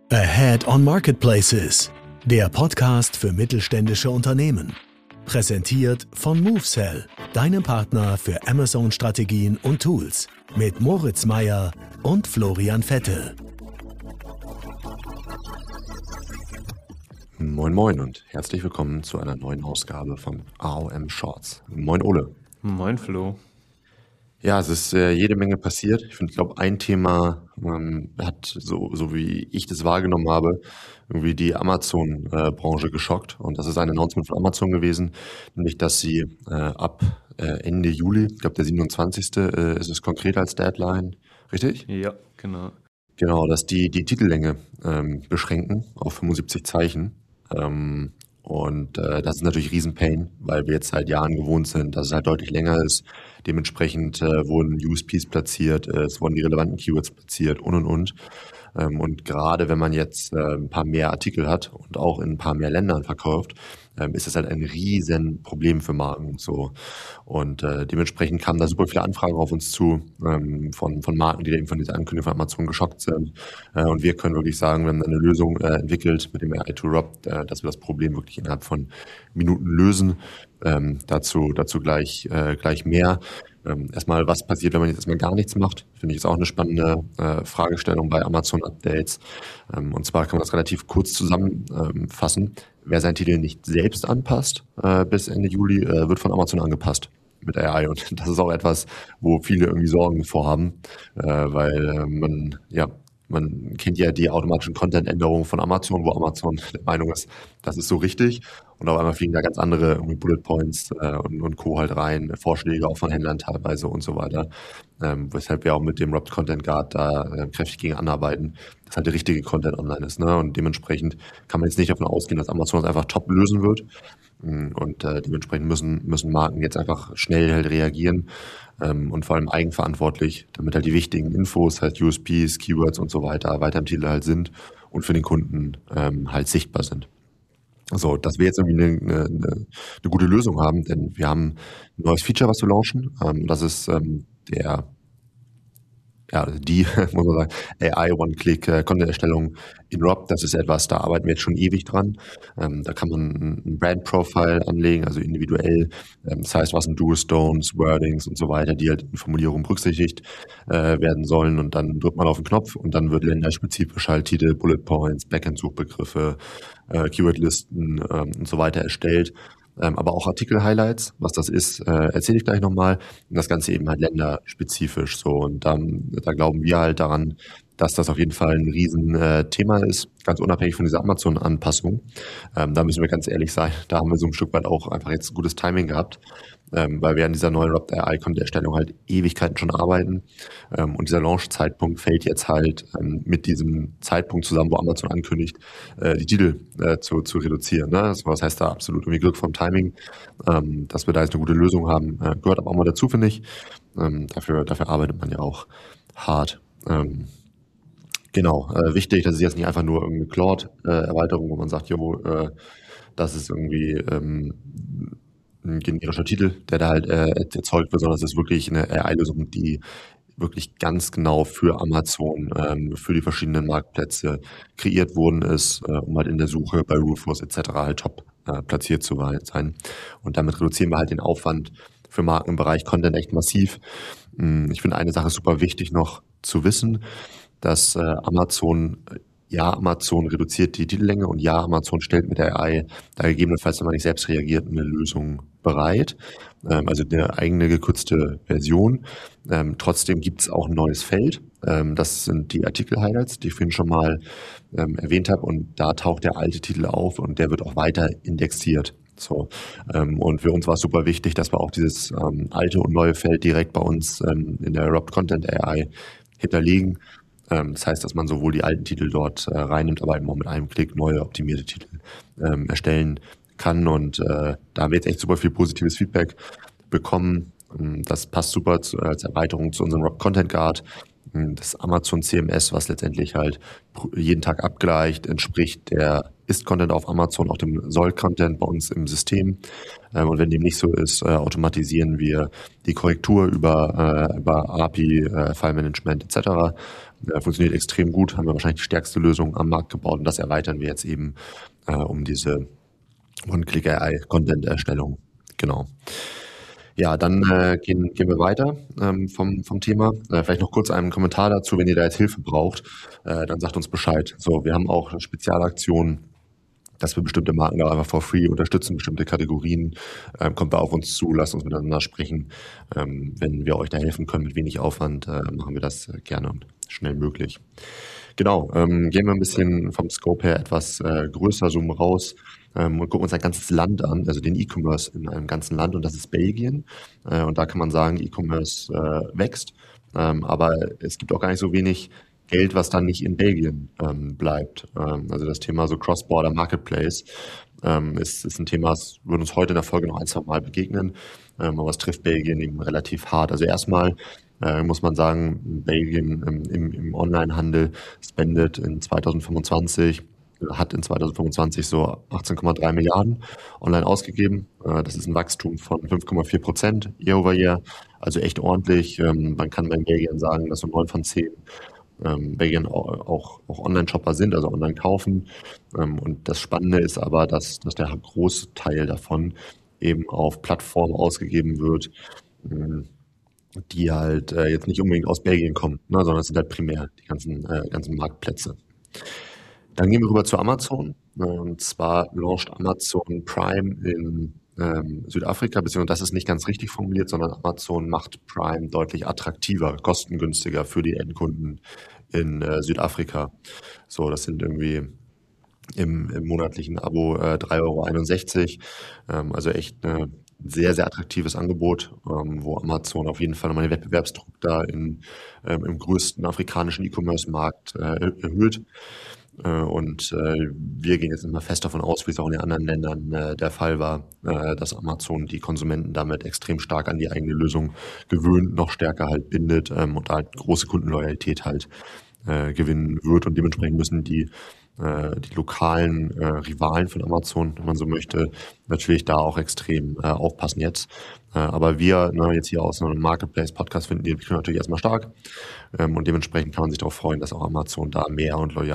Ahead on Marketplaces, der Podcast für mittelständische Unternehmen. Präsentiert von MoveSell, deinem Partner für Amazon-Strategien und Tools. Mit Moritz Meyer und Florian Vettel. Moin Moin und herzlich willkommen zu einer neuen Ausgabe von AOM Shorts. Moin Ole. Moin Flo. Ja, es ist jede Menge passiert. Ich glaube, ein Thema hat, so wie ich das wahrgenommen habe, irgendwie die Amazon-Branche geschockt. Und das ist ein Announcement von Amazon gewesen, nämlich, dass sie ab Ende Juli, ich glaube der 27. Ist es konkret als Deadline, richtig? Ja, genau. Genau, dass die Titellänge beschränken auf 75 Zeichen. Das ist natürlich Riesenpain, weil wir jetzt seit Jahren gewohnt sind, dass es halt deutlich länger ist. Dementsprechend wurden USPs platziert, es wurden die relevanten Keywords platziert und. Und gerade wenn man jetzt ein paar mehr Artikel hat und auch in ein paar mehr Ländern verkauft, ist das halt ein riesen Problem für Marken. So. Und dementsprechend kamen da super viele Anfragen auf uns zu von Marken, die eben von dieser Ankündigung von Amazon geschockt sind. Und wir können wirklich sagen, wir haben eine Lösung entwickelt mit dem AI2Rob, dass wir das Problem wirklich innerhalb von Minuten lösen. Dazu gleich mehr. Erstmal, was passiert, wenn man jetzt erstmal gar nichts macht? Finde ich ist auch eine spannende Fragestellung bei Amazon-Updates. Und zwar kann man das relativ kurz zusammenfassen. Wer seinen Titel nicht selbst anpasst bis Ende Juli, wird von Amazon angepasst mit AI. Und das ist auch etwas, wo viele irgendwie Sorgen vorhaben, weil man kennt ja die automatischen Content-Änderungen von Amazon, wo Amazon der Meinung ist, das ist so richtig. Und auf einmal fliegen da ganz andere Bullet Points und Co. halt rein, Vorschläge auch von Händlern teilweise und so weiter. Weshalb wir auch mit dem Wrapped Content Guard da kräftig gegen anarbeiten, dass halt der richtige Content online ist. Ne? Und dementsprechend kann man jetzt nicht davon ausgehen, dass Amazon das einfach top lösen wird. Und dementsprechend müssen Marken jetzt einfach schnell halt reagieren und vor allem eigenverantwortlich, damit halt die wichtigen Infos, halt USPs, Keywords und so weiter im Titel halt sind und für den Kunden halt sichtbar sind. So, dass wir jetzt irgendwie eine gute Lösung haben, denn wir haben ein neues Feature, was wir launchen. Das ist muss man sagen, AI One-Click-Content-Erstellung in Rob. Das ist etwas, da arbeiten wir jetzt schon ewig dran. Da kann man ein Brand-Profile anlegen, also individuell. Das heißt, was sind Do's, Don'ts, Wordings und so weiter, die halt in Formulierungen berücksichtigt werden sollen. Und dann drückt man auf den Knopf und dann wird länderspezifisch halt Titel, Bullet Points, Backend-Suchbegriffe, Keywordlisten und so weiter erstellt. Aber auch Artikel-Highlights, was das ist, erzähle ich gleich nochmal. Und das Ganze eben halt länderspezifisch so. Und da glauben wir halt daran, dass das auf jeden Fall ein Riesenthema ist, ganz unabhängig von dieser Amazon-Anpassung. Da müssen wir ganz ehrlich sein, da haben wir so ein Stück weit auch einfach jetzt gutes Timing gehabt, weil wir an dieser neuen Wrapped AI-Content-Erstellung halt Ewigkeiten schon arbeiten. Und dieser Launch-Zeitpunkt fällt jetzt halt mit diesem Zeitpunkt zusammen, wo Amazon ankündigt, die Titel zu reduzieren. Ne? Das heißt da absolut irgendwie Glück vom Timing, dass wir da jetzt eine gute Lösung haben. Gehört aber auch mal dazu, finde ich. Dafür arbeitet man ja auch hart. Wichtig, das ist jetzt nicht einfach nur irgendeine Claude-Erweiterung, wo man sagt, das ist irgendwie ein generischer Titel, der da halt erzeugt wird, sondern es ist wirklich eine AI-Lösung, die wirklich ganz genau für Amazon, für die verschiedenen Marktplätze kreiert worden ist, um halt in der Suche bei Rufus etc. halt top platziert zu sein. Und damit reduzieren wir halt den Aufwand für Marken im Bereich Content echt massiv. Ich finde eine Sache super wichtig noch zu wissen, dass Amazon reduziert die Titellänge und Amazon stellt mit der AI da gegebenenfalls, wenn man nicht selbst reagiert, eine Lösung bereit. Also eine eigene gekürzte Version. Trotzdem gibt es auch ein neues Feld. Das sind die Artikel-Highlights, die ich vorhin schon mal erwähnt habe. Und da taucht der alte Titel auf und der wird auch weiter indexiert. So. Und für uns war es super wichtig, dass wir auch dieses alte und neue Feld direkt bei uns in der Wrapped Content AI hinterlegen. Das heißt, dass man sowohl die alten Titel dort reinnimmt, aber eben auch mit einem Klick neue optimierte Titel erstellen kann. Und da haben wir jetzt echt super viel positives Feedback bekommen. Das passt super als Erweiterung zu unserem Wrapped Content Guard. Das Amazon CMS, was letztendlich halt jeden Tag abgleicht, entspricht der Ist-Content auf Amazon auch dem Soll-Content bei uns im System. Und wenn dem nicht so ist, automatisieren wir die Korrektur über API, File-Management etc. Funktioniert extrem gut, haben wir wahrscheinlich die stärkste Lösung am Markt gebaut und das erweitern wir jetzt eben um diese One-Click-AI-Content-Erstellung. Genau. Ja, dann gehen wir weiter vom Thema. Vielleicht noch kurz einen Kommentar dazu, wenn ihr da jetzt Hilfe braucht, dann sagt uns Bescheid. So, wir haben auch eine Spezialaktion, dass wir bestimmte Marken da einfach for free unterstützen, bestimmte Kategorien. Kommt da auf uns zu, lasst uns miteinander sprechen. Wenn wir euch da helfen können mit wenig Aufwand, machen wir das gerne und schnell möglich. Genau, gehen wir ein bisschen vom Scope her etwas größer, zoomen raus und gucken uns ein ganzes Land an, also den E-Commerce in einem ganzen Land, und das ist Belgien. Und da kann man sagen, E-Commerce wächst, aber es gibt auch gar nicht so wenig Geld, was dann nicht in Belgien bleibt. Also das Thema so Cross-Border Marketplace ist ein Thema, das wird uns heute in der Folge noch ein, zwei Mal begegnen, aber es trifft Belgien eben relativ hart. Also erstmal muss man sagen, Belgien im Onlinehandel spendet in 2025, hat in 2025 so 18,3 Milliarden online ausgegeben. Das ist ein Wachstum von 5,4% year over year, also echt ordentlich. Man kann bei Belgien sagen, dass so 9 von 10 Belgien auch Online-Shopper sind, also online kaufen. Und das Spannende ist aber, dass der große Teil davon eben auf Plattformen ausgegeben wird, die halt jetzt nicht unbedingt aus Belgien kommen, ne, sondern es sind halt primär die ganzen Marktplätze. Dann gehen wir rüber zu Amazon. Und zwar launcht Amazon Prime in Südafrika, beziehungsweise das ist nicht ganz richtig formuliert, sondern Amazon macht Prime deutlich attraktiver, kostengünstiger für die Endkunden in Südafrika. So, das sind irgendwie im monatlichen Abo 3,61 €. Also echt ein sehr, sehr attraktives Angebot, wo Amazon auf jeden Fall nochmal den Wettbewerbsdruck da im größten afrikanischen E-Commerce-Markt erhöht. Und wir gehen jetzt immer fest davon aus, wie es auch in den anderen Ländern der Fall war, dass Amazon die Konsumenten damit extrem stark an die eigene Lösung gewöhnt, noch stärker halt bindet und halt große Kundenloyalität halt gewinnen wird. Und dementsprechend müssen die lokalen Rivalen von Amazon, wenn man so möchte, natürlich da auch extrem aufpassen jetzt. Aber wir jetzt hier aus einem Marketplace-Podcast finden die Entwicklung natürlich erstmal stark. Und dementsprechend kann man sich darauf freuen, dass auch Amazon da mehr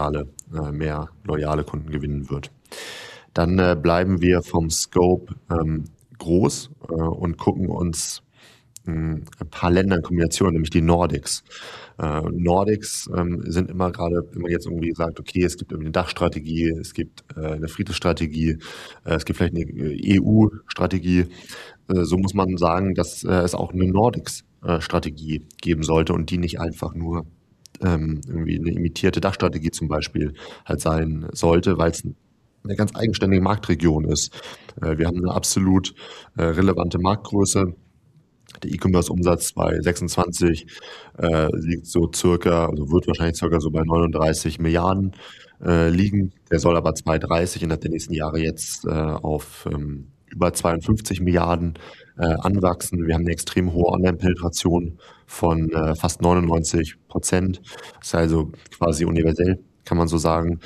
loyale Kunden gewinnen wird. Dann bleiben wir vom Scope groß und gucken uns ein paar Länder in Kombination, nämlich die Nordics. Nordics sind immer gerade, wenn man jetzt irgendwie sagt, okay, es gibt irgendwie eine Dachstrategie, es gibt eine Friedensstrategie, es gibt vielleicht eine EU-Strategie, so muss man sagen, dass es auch eine Nordics-Strategie geben sollte und die nicht einfach nur irgendwie eine imitierte Dachstrategie zum Beispiel halt sein sollte, weil es eine ganz eigenständige Marktregion ist. Wir haben eine absolut relevante Marktgröße. Der E-Commerce-Umsatz bei 26 liegt so wird wahrscheinlich circa so bei 39 Milliarden liegen. Der soll aber 2030 innerhalb der nächsten Jahre jetzt auf über 52 Milliarden anwachsen. Wir haben eine extrem hohe Online-Penetration von fast 99%. Das ist also quasi universell, kann man so sagen.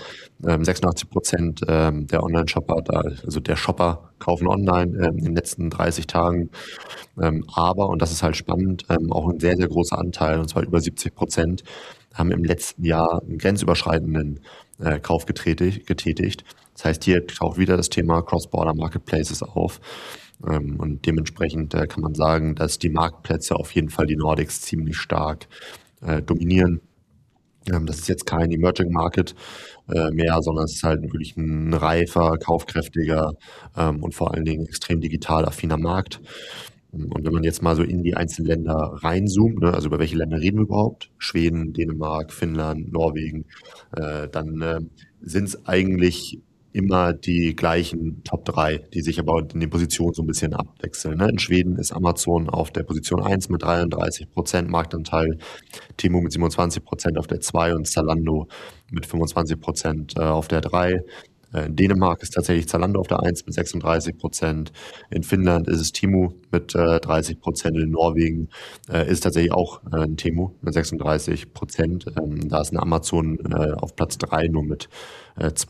86% der Online-Shopper, also der Shopper, kaufen online in den letzten 30 Tagen. Aber, und das ist halt spannend, auch ein sehr, sehr großer Anteil, und zwar über 70%, haben im letzten Jahr einen grenzüberschreitenden Kauf getätigt. Das heißt, hier taucht wieder das Thema Cross-Border Marketplaces auf. Und dementsprechend kann man sagen, dass die Marktplätze auf jeden Fall die Nordics ziemlich stark dominieren. Das ist jetzt kein Emerging Market mehr, sondern es ist halt wirklich ein reifer, kaufkräftiger und vor allen Dingen extrem digital affiner Markt. Und wenn man jetzt mal so in die einzelnen Länder reinzoomt, also über welche Länder reden wir überhaupt? Schweden, Dänemark, Finnland, Norwegen, dann sind es eigentlich immer die gleichen Top 3, die sich aber in den Positionen so ein bisschen abwechseln. In Schweden ist Amazon auf der Position 1 mit 33% Marktanteil, Temu mit 27% auf der 2 und Zalando mit 25% auf der 3. In Dänemark ist tatsächlich Zalando auf der 1 mit 36%. In Finnland ist es Temu mit 30%. In Norwegen ist es tatsächlich auch ein Temu mit 36%. Da ist eine Amazon auf Platz 3 nur mit 12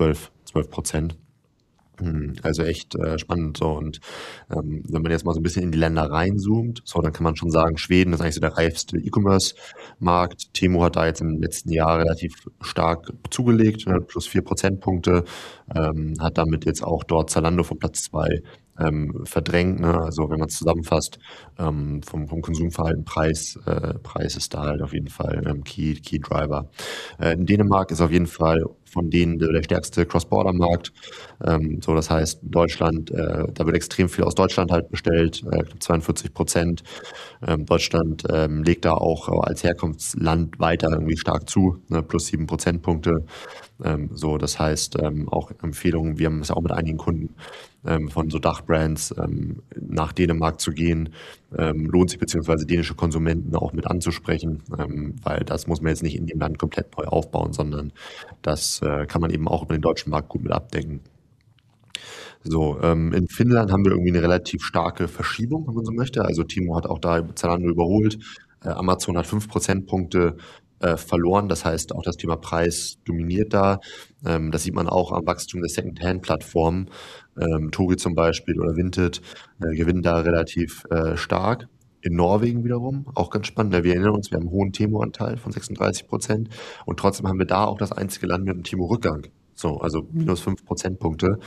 12%. Also echt spannend so. Und wenn man jetzt mal so ein bisschen in die Länder reinzoomt, so, dann kann man schon sagen, Schweden ist eigentlich so der reifste E-Commerce-Markt. Temu hat da jetzt im letzten Jahr relativ stark zugelegt, plus 4 Prozentpunkte, hat damit jetzt auch dort Zalando von Platz 2 verdrängt. Ne? Also wenn man es zusammenfasst, vom Konsumverhalten, Preis ist da halt auf jeden Fall Key Driver. In Dänemark ist auf jeden Fall von denen der stärkste Cross-Border-Markt. So, das heißt, Deutschland, da wird extrem viel aus Deutschland halt bestellt, 42%. Deutschland legt da auch als Herkunftsland weiter irgendwie stark zu, ne, plus 7 Prozentpunkte. So, das heißt, auch Empfehlungen, wir haben es auch mit einigen Kunden von so Dachbrands nach Dänemark zu gehen, lohnt sich, beziehungsweise dänische Konsumenten auch mit anzusprechen, weil das muss man jetzt nicht in dem Land komplett neu aufbauen, sondern das kann man eben auch über den deutschen Markt gut mit abdecken. So, in Finnland haben wir irgendwie eine relativ starke Verschiebung, wenn man so möchte. Also Temu hat auch da Zalando überholt. Amazon hat 5 Prozentpunkte verloren. Das heißt, auch das Thema Preis dominiert da. Das sieht man auch am Wachstum der Second-Hand-Plattformen. Togi zum Beispiel oder Vinted gewinnen da relativ stark. In Norwegen wiederum, auch ganz spannend. Wir erinnern uns, wir haben einen hohen Temu-Anteil von 36% und trotzdem haben wir da auch das einzige Land mit einem Temu-Rückgang. So, also minus 5 Prozentpunkte.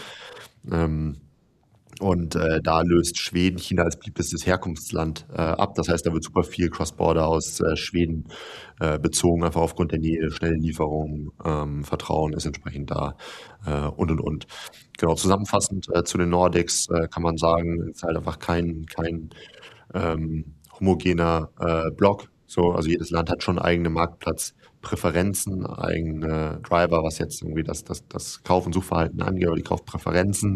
Und da löst Schweden China als beliebtestes Herkunftsland ab. Das heißt, da wird super viel Cross-Border aus Schweden bezogen, einfach aufgrund der Nähe, schnelle Lieferung, Vertrauen ist entsprechend da und. Genau, zusammenfassend zu den Nordics kann man sagen, es ist halt einfach kein homogener Block. So, also jedes Land hat schon eigene Marktplatzpräferenzen, eigene Driver, was jetzt irgendwie das Kauf- und Suchverhalten angeht, oder die Kaufpräferenzen.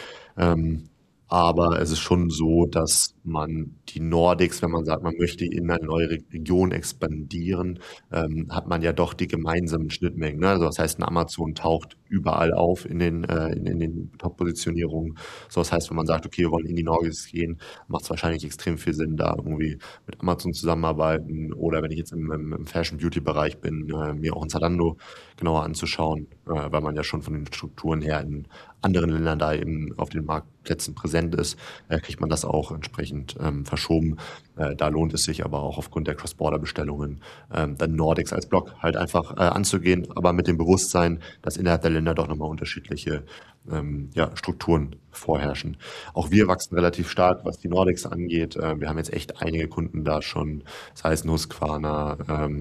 Aber es ist schon so, dass man die Nordics, wenn man sagt, man möchte in eine neue Region expandieren, hat man ja doch die gemeinsamen Schnittmengen. Ne? Also das heißt, ein Amazon taucht überall auf in den Top-Positionierungen. So, das heißt, wenn man sagt, okay, wir wollen in die Nordics gehen, macht es wahrscheinlich extrem viel Sinn, da irgendwie mit Amazon zusammenarbeiten. Oder wenn ich jetzt im Fashion-Beauty-Bereich bin, mir auch ein Zalando genauer anzuschauen, weil man ja schon von den Strukturen her in anderen Ländern da eben auf den Marktplätzen präsent ist, kriegt man das auch entsprechend verschoben. Da lohnt es sich aber auch aufgrund der Cross-Border-Bestellungen dann Nordics als Block halt einfach anzugehen, aber mit dem Bewusstsein, dass innerhalb der Länder doch nochmal unterschiedliche Strukturen vorherrschen. Auch wir wachsen relativ stark, was die Nordics angeht. Wir haben jetzt echt einige Kunden da schon, sei es Husqvarna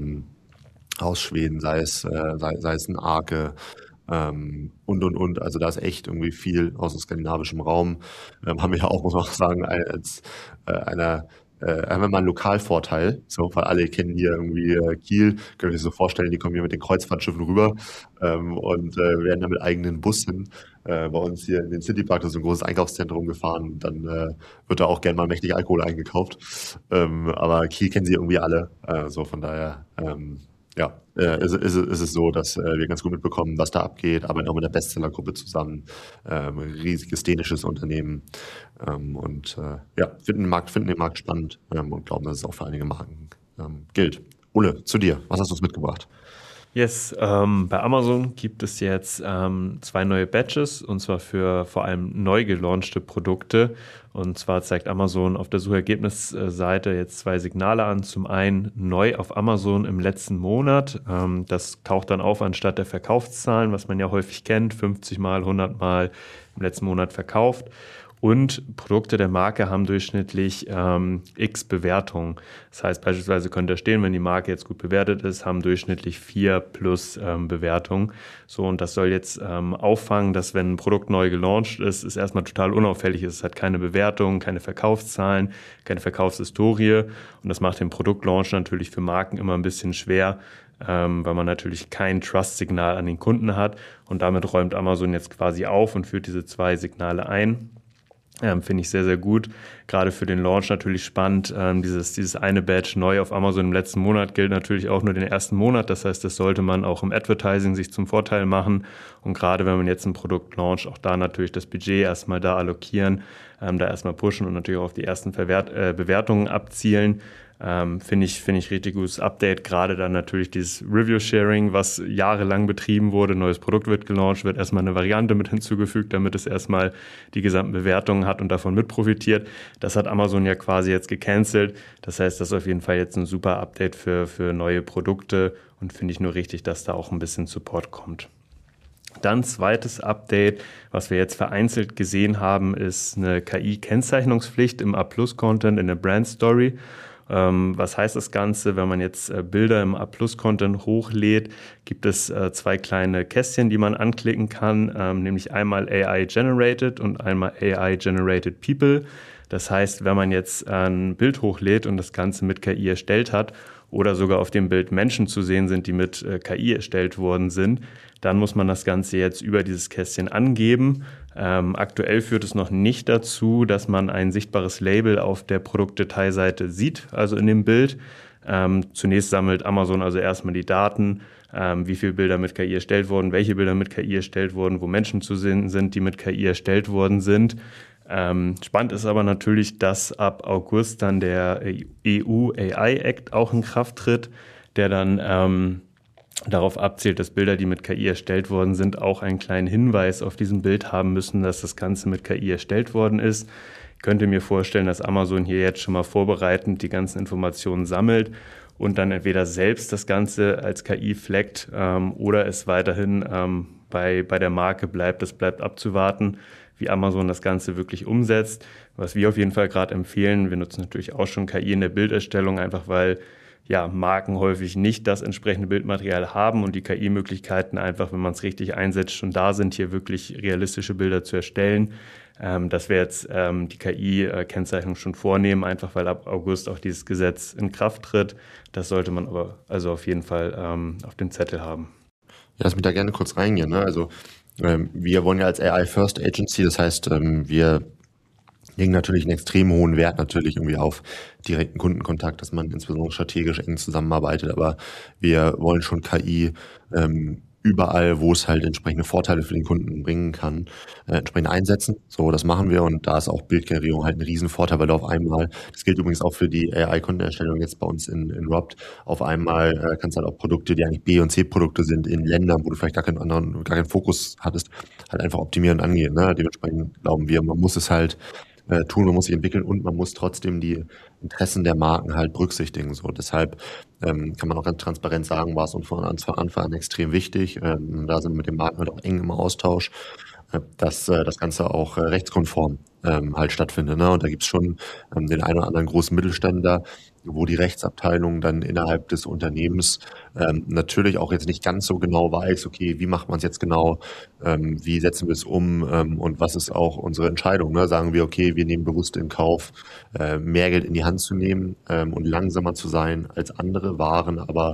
aus Schweden, sei es ein Arke, und. Also da ist echt irgendwie viel aus dem skandinavischen Raum. Haben wir ja auch, muss man auch sagen, als haben wir mal einen Lokalvorteil, so, weil alle kennen hier irgendwie Kiel, können sich so vorstellen, die kommen hier mit den Kreuzfahrtschiffen rüber und werden dann mit eigenen Bussen bei uns hier in den Citypark, das ist ein großes Einkaufszentrum, gefahren. Dann wird da auch gerne mal mächtig Alkohol eingekauft. Aber Kiel kennen sie irgendwie alle, so von daher ist es so, dass wir ganz gut mitbekommen, was da abgeht, arbeiten auch mit der Bestsellergruppe zusammen, riesiges dänisches Unternehmen finden den Markt spannend und glauben, dass es auch für einige Marken gilt. Ole, zu dir, was hast du uns mitgebracht? Yes, bei Amazon gibt es jetzt 2 neue Batches, und zwar für vor allem neu gelaunchte Produkte. Und zwar zeigt Amazon auf der Suchergebnisseite jetzt 2 Signale an. Zum einen neu auf Amazon im letzten Monat. Das taucht dann auf anstatt der Verkaufszahlen, was man ja häufig kennt, 50 Mal, 100 Mal im letzten Monat verkauft. Und Produkte der Marke haben durchschnittlich x Bewertungen. Das heißt, beispielsweise könnte da stehen, wenn die Marke jetzt gut bewertet ist, haben durchschnittlich 4 plus Bewertungen. So, und das soll jetzt auffangen, dass wenn ein Produkt neu gelauncht ist, es erstmal total unauffällig ist. Es hat keine Bewertung, keine Verkaufszahlen, keine Verkaufshistorie. Und das macht den Produktlaunch natürlich für Marken immer ein bisschen schwer, weil man natürlich kein Trust-Signal an den Kunden hat. Und damit räumt Amazon jetzt quasi auf und führt diese 2 Signale ein. Finde ich sehr, sehr gut. Gerade für den Launch natürlich spannend. Dieses eine Batch neu auf Amazon im letzten Monat gilt natürlich auch nur den ersten Monat. Das heißt, das sollte man auch im Advertising sich zum Vorteil machen. Und gerade wenn man jetzt ein Produkt launcht, auch da natürlich das Budget erstmal da allokieren, da erstmal pushen und natürlich auch auf die ersten Bewertungen abzielen. Finde ich richtig gutes Update. Gerade dann natürlich dieses Review-Sharing, was jahrelang betrieben wurde. Neues Produkt wird gelauncht, wird erstmal eine Variante mit hinzugefügt, damit es erstmal die gesamten Bewertungen hat und davon mit profitiert. Das hat Amazon ja quasi jetzt gecancelt. Das heißt, das ist auf jeden Fall jetzt ein super Update für neue Produkte und finde ich nur richtig, dass da auch ein bisschen Support kommt. Dann zweites Update, was wir jetzt vereinzelt gesehen haben, ist eine KI-Kennzeichnungspflicht im A+-Content in der Brand Story. Was heißt das Ganze? Wenn man jetzt Bilder im A+-Content hochlädt, gibt es zwei kleine Kästchen, die man anklicken kann, nämlich einmal AI-Generated und einmal AI-Generated People. Das heißt, wenn man jetzt ein Bild hochlädt und das Ganze mit KI erstellt hat oder sogar auf dem Bild Menschen zu sehen sind, die mit KI erstellt worden sind, dann muss man das Ganze jetzt über dieses Kästchen angeben. Aktuell führt es noch nicht dazu, dass man ein sichtbares Label auf der Produktdetailseite sieht, also in dem Bild. Zunächst sammelt Amazon also erstmal die Daten, wie viele Bilder mit KI erstellt wurden, welche Bilder mit KI erstellt wurden, wo Menschen zu sehen sind, die mit KI erstellt worden sind. Spannend ist aber natürlich, dass ab August dann der EU AI Act auch in Kraft tritt, der dann darauf abzielt, dass Bilder, die mit KI erstellt worden sind, auch einen kleinen Hinweis auf diesem Bild haben müssen, dass das Ganze mit KI erstellt worden ist. Ich könnte mir vorstellen, dass Amazon hier jetzt schon mal vorbereitend die ganzen Informationen sammelt und dann entweder selbst das Ganze als KI flaggt oder es weiterhin bei der Marke bleibt. Das bleibt abzuwarten, wie Amazon das Ganze wirklich umsetzt. Was wir auf jeden Fall gerade empfehlen, wir nutzen natürlich auch schon KI in der Bilderstellung, einfach weil Marken häufig nicht das entsprechende Bildmaterial haben und die KI-Möglichkeiten einfach, wenn man es richtig einsetzt, schon da sind, hier wirklich realistische Bilder zu erstellen. Dass wir jetzt die KI-Kennzeichnung schon vornehmen, einfach weil ab August auch dieses Gesetz in Kraft tritt. Das sollte man aber also auf jeden Fall auf dem Zettel haben. Ja, lass mich da gerne kurz reingehen. Ne? Also wir wollen ja als AI First Agency, das heißt, wir legen natürlich einen extrem hohen Wert natürlich irgendwie auf direkten Kundenkontakt, dass man insbesondere strategisch eng zusammenarbeitet, aber wir wollen schon KI überall, wo es halt entsprechende Vorteile für den Kunden bringen kann, entsprechend einsetzen. So, das machen wir und da ist auch Bildgenerierung halt ein Riesenvorteil, weil du auf einmal, das gilt übrigens auch für die AI-Content-Erstellung jetzt bei uns in Robt, auf einmal kannst du halt auch Produkte, die eigentlich B- und C-Produkte sind, in Ländern, wo du vielleicht gar keinen Fokus hattest, halt einfach optimieren und angehen. Ne? Dementsprechend glauben wir, man muss es halt tun, man muss sich entwickeln und man muss trotzdem die Interessen der Marken halt berücksichtigen. So, deshalb kann man auch ganz transparent sagen, war es uns von Anfang an extrem wichtig. Da sind wir mit den Marken halt auch eng im Austausch, dass das Ganze auch rechtskonform halt stattfindet. Ne? Und da gibt's schon den einen oder anderen großen Mittelständler, wo die Rechtsabteilung dann innerhalb des Unternehmens natürlich auch jetzt nicht ganz so genau weiß, okay, wie macht man es jetzt genau, wie setzen wir es um und was ist auch unsere Entscheidung. Ne? Sagen wir, okay, wir nehmen bewusst in Kauf, mehr Geld in die Hand zu nehmen und langsamer zu sein als andere Waren, aber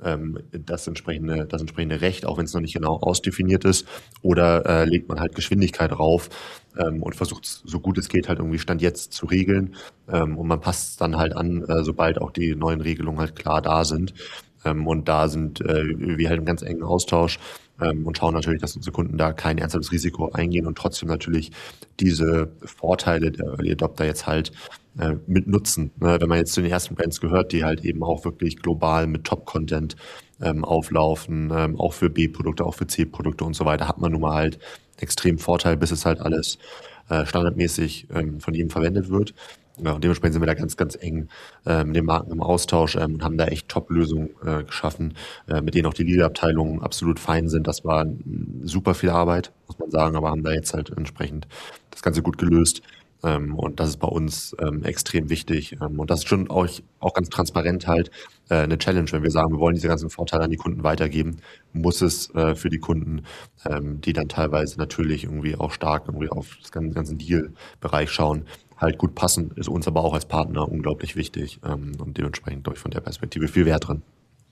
das entsprechende Recht, auch wenn es noch nicht genau ausdefiniert ist, oder legt man halt Geschwindigkeit drauf und versucht so gut es geht halt irgendwie Stand jetzt zu regeln und man passt es dann halt an, sobald auch die neuen Regelungen halt klar da sind. Und da sind wir halt im ganz engen Austausch und schauen natürlich, dass unsere Kunden da kein ernsthaftes Risiko eingehen und trotzdem natürlich diese Vorteile der Early Adopter jetzt halt mit nutzen. Wenn man jetzt zu den ersten Brands gehört, die halt eben auch wirklich global mit Top-Content auflaufen, auch für B-Produkte, auch für C-Produkte und so weiter, hat man nun mal halt extrem Vorteil, bis es halt alles standardmäßig von jedem verwendet wird. Ja, und dementsprechend sind wir da ganz, ganz eng mit den Marken im Austausch und haben da echt Top-Lösungen geschaffen, mit denen auch die Legal-Abteilungen absolut fein sind. Das war super viel Arbeit, muss man sagen, aber haben da jetzt halt entsprechend das Ganze gut gelöst. Und das ist bei uns extrem wichtig. Und das ist schon auch ganz transparent halt eine Challenge, wenn wir sagen, wir wollen diese ganzen Vorteile an die Kunden weitergeben, muss es für die Kunden, die dann teilweise natürlich irgendwie auch stark irgendwie auf das ganzen Deal-Bereich schauen, halt gut passen, ist uns aber auch als Partner unglaublich wichtig und dementsprechend von der Perspektive viel Wert drin.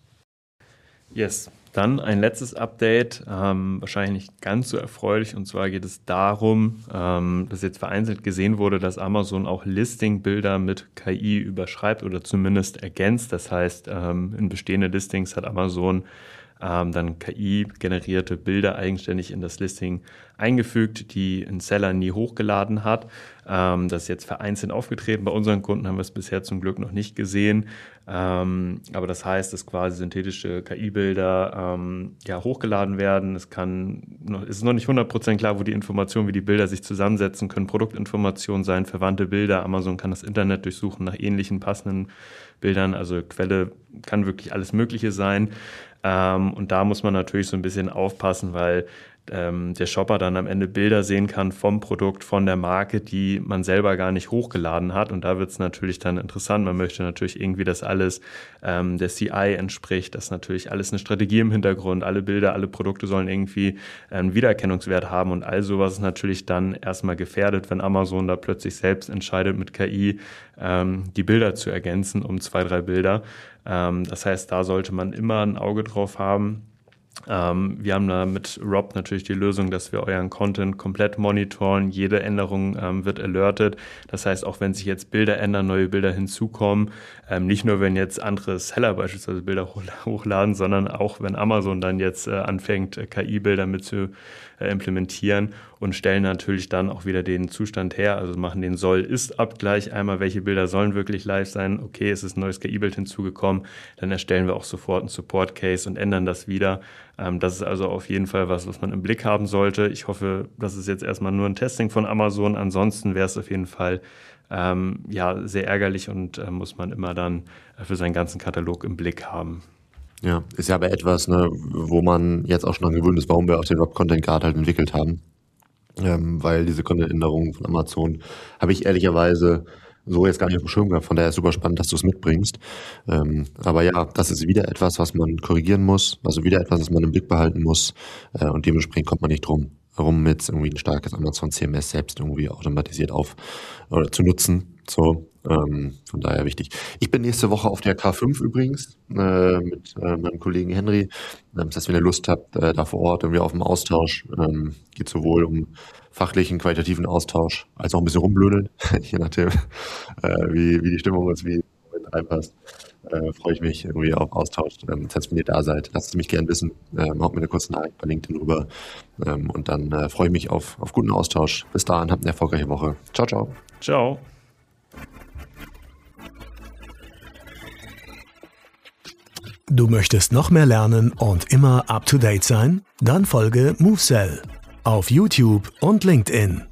Yes, dann ein letztes Update, wahrscheinlich nicht ganz so erfreulich, und zwar geht es darum, dass jetzt vereinzelt gesehen wurde, dass Amazon auch Listing-Bilder mit KI überschreibt oder zumindest ergänzt. Das heißt, in bestehende Listings hat Amazon dann KI-generierte Bilder eigenständig in das Listing eingefügt, die ein Seller nie hochgeladen hat. Das ist jetzt vereinzelt aufgetreten. Bei unseren Kunden haben wir es bisher zum Glück noch nicht gesehen. Aber das heißt, dass quasi synthetische KI-Bilder hochgeladen werden. Es ist noch nicht 100% klar, wo die Informationen, wie die Bilder sich zusammensetzen können. Produktinformationen sein, verwandte Bilder. Amazon kann das Internet durchsuchen nach ähnlichen passenden Bildern. Also Quelle kann wirklich alles Mögliche sein. Und da muss man natürlich so ein bisschen aufpassen, weil der Shopper dann am Ende Bilder sehen kann vom Produkt, von der Marke, die man selber gar nicht hochgeladen hat. Und da wird es natürlich dann interessant. Man möchte natürlich irgendwie, dass alles der CI entspricht, dass natürlich alles eine Strategie im Hintergrund, alle Bilder, alle Produkte sollen irgendwie einen Wiedererkennungswert haben. Und all sowas ist natürlich dann erstmal gefährdet, wenn Amazon da plötzlich selbst entscheidet, mit KI die Bilder zu ergänzen um 2, 3 Bilder. Das heißt, da sollte man immer ein Auge drauf haben. Wir haben da mit Rob natürlich die Lösung, dass wir euren Content komplett monitoren. Jede Änderung wird alertet. Das heißt, auch wenn sich jetzt Bilder ändern, neue Bilder hinzukommen, nicht nur wenn jetzt andere Seller beispielsweise Bilder hochladen, sondern auch wenn Amazon dann jetzt anfängt, KI-Bilder mit zu implementieren und stellen natürlich dann auch wieder den Zustand her, also machen den Soll-Ist-Abgleich einmal, welche Bilder sollen wirklich live sein, okay, es ist ein neues KI-Bild hinzugekommen, dann erstellen wir auch sofort einen Support-Case und ändern das wieder. Das ist also auf jeden Fall was man im Blick haben sollte. Ich hoffe, das ist jetzt erstmal nur ein Testing von Amazon, ansonsten wäre es auf jeden Fall sehr ärgerlich und muss man immer dann für seinen ganzen Katalog im Blick haben. Ja, ist ja aber etwas, ne, wo man jetzt auch schon dran gewöhnt ist, warum wir auch den Rob Content Guard halt entwickelt haben. Weil diese Content-Änderungen von Amazon habe ich ehrlicherweise so jetzt gar nicht auf dem Schirm gehabt. Von daher ist super spannend, dass du es mitbringst. Aber ja, das ist wieder etwas, was man korrigieren muss, also wieder etwas, was man im Blick behalten muss. Und dementsprechend kommt man nicht drum herum, mit irgendwie ein starkes Amazon CMS selbst irgendwie automatisiert zu nutzen. So, von daher wichtig. Ich bin nächste Woche auf der K5 übrigens mit meinem Kollegen Henry. Das heißt, wenn ihr Lust habt, da vor Ort irgendwie auf dem Austausch, geht sowohl um fachlichen, qualitativen Austausch, als auch ein bisschen rumblödeln, je nachdem, wie die Stimmung ist, wie es reinpasst. Freue ich mich irgendwie auf Austausch. Das heißt, wenn ihr da seid, lasst es mich gerne wissen. Haut mir eine kurze Nachricht bei LinkedIn rüber. Und dann freue ich mich auf guten Austausch. Bis dahin, habt eine erfolgreiche Woche. Ciao, ciao. Ciao. Du möchtest noch mehr lernen und immer up to date sein? Dann folge MoveSell auf YouTube und LinkedIn.